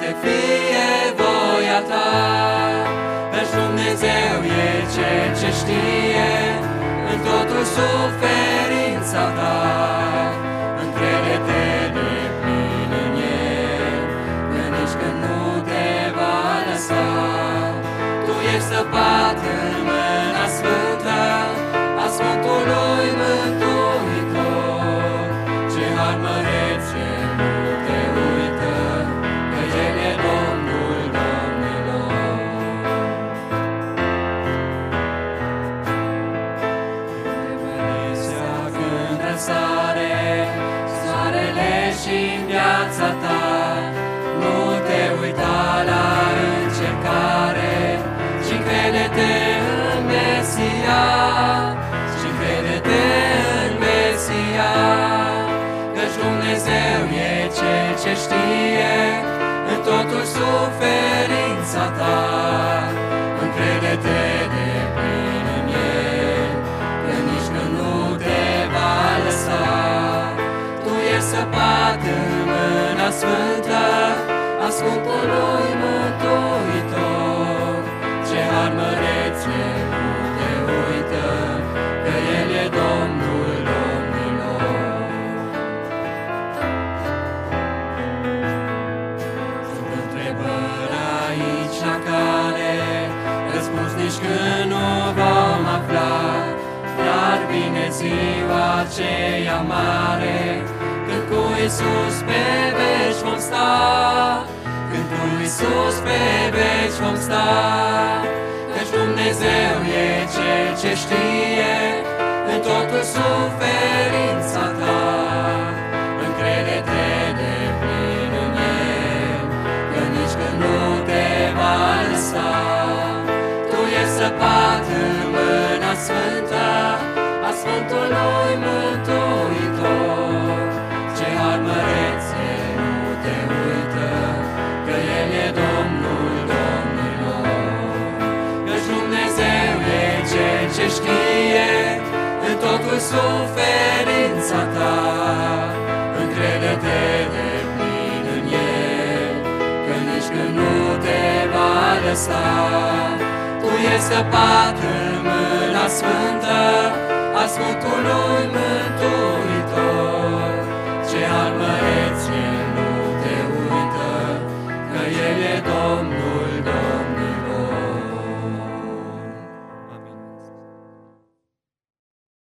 poate fie voia ta, căci Dumnezeu e Cel ce știe în totul suferința ta. Încrede-te deplin în El, că nici când nu te va lăsa. Tu ești săpat în mâna sfântă a Sfântului Mântuitor. Ce har măreț, ce nu te uită, că El e Domnul domnilor. Când răsare soarele și-n viața ta, nu te uita la încercare, ci crede-te în Mesia, și crede-te în Mesia, căci Dumnezeu e Cel ce știe în totul suferința ta. Încrede-te deplin în El, că nici când nu te va lăsa. Tu ești săpat în mâna sfântă a Sfântului Mântuitor. Ce har măreț, nu te uită, că El e Domnul domnilor. Sunt întrebări aici la cale, răspuns nici când nu vom afla, dar vine ziua aceea mare, când cu Iisus pe veci vom sta, când cu Iisus pe veci vom sta. Căci Dumnezeu e Cel ce știe în totul suferința ta. Încrede-te deplin în El, că nici când nu te va lăsa. Tu ești săpat în mâna sfântă a Sfântului Mântuitor. Ce har măreț, nu te uită, că El e Domnul domnilor. Căci Dumnezeu e Cel ce știe în totul suferința ta. Încrede-te deplin în El, că nici când nu te va lăsa. Tu ești săpat în mâna sfântă a Sfântului Mântuitor.